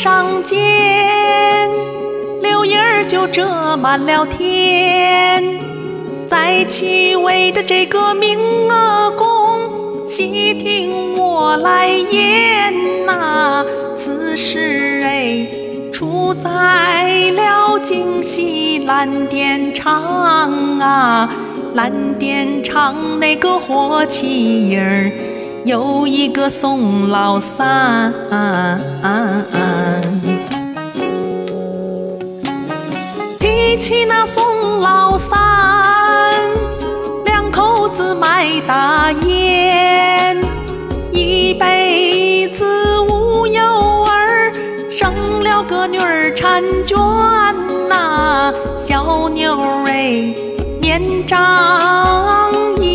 上见，柳叶儿就遮满了天。再去为着这个明娥宫，细听我来言呐。此事出在了京西蓝靛厂啊，蓝靛厂那个火器营儿有一个宋老三，提起那宋老三，两口子卖大烟，一辈子无有儿，生了个女儿婵娟呐。小妞儿年长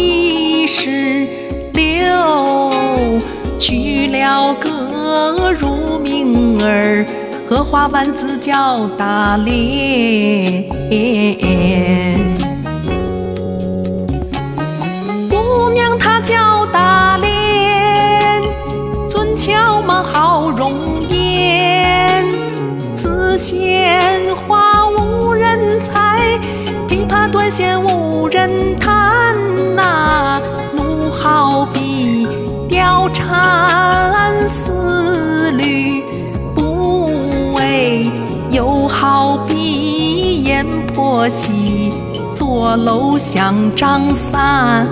26，娶了个乳名儿，荷花丸子叫大莲。姑娘她叫大莲，俊俏嘛好容颜，此鲜花无人采，琵琶断弦无人弹呐。怒好比貂蝉丝缕不为，又好比阎婆惜坐楼想张三。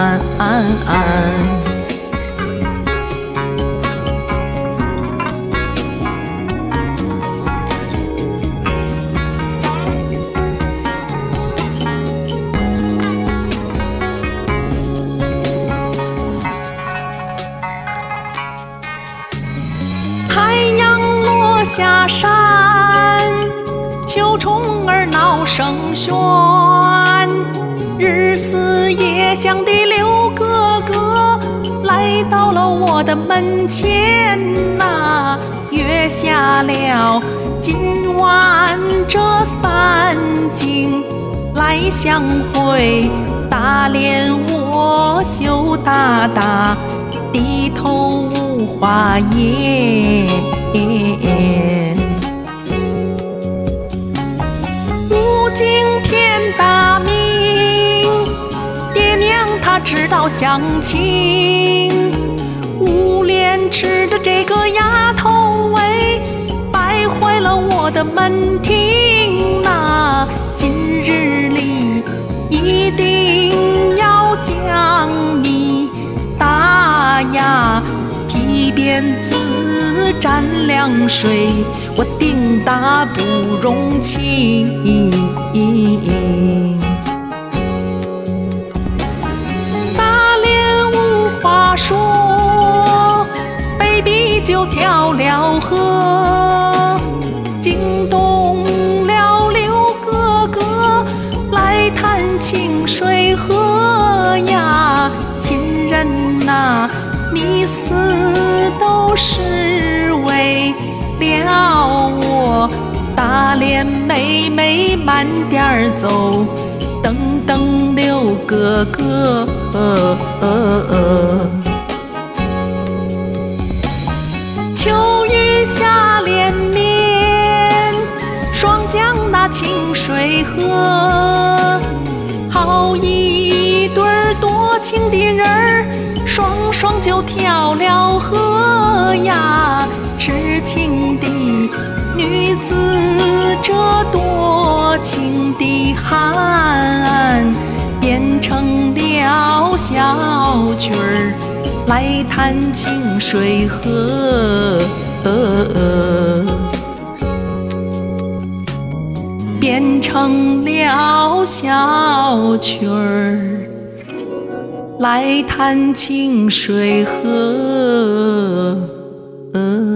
太阳落下山，秋虫儿闹声喧，日思夜想的刘哥哥来到了我的门前呐。约下了今晚这3更来相会，大莲我羞答答低头无话言。如今天大明，爹娘他知道详情，无廉耻的这个丫头败坏了我的门庭呐。今日里一定要将你打呀，皮鞭子沾凉水，我定打不容情。大莲无话说，被逼就跳了河，惊动了刘哥哥来探清水河呀。亲人呐，你死都是为了我，大莲妹妹慢点儿走，等等刘哥哥。秋雨下连绵，双江那清水河，好一对儿多情的人儿，双双就跳了河呀。痴情的女子，这多情的汉，变成了小曲儿来弹清水河，变成了小曲儿来弹清水河。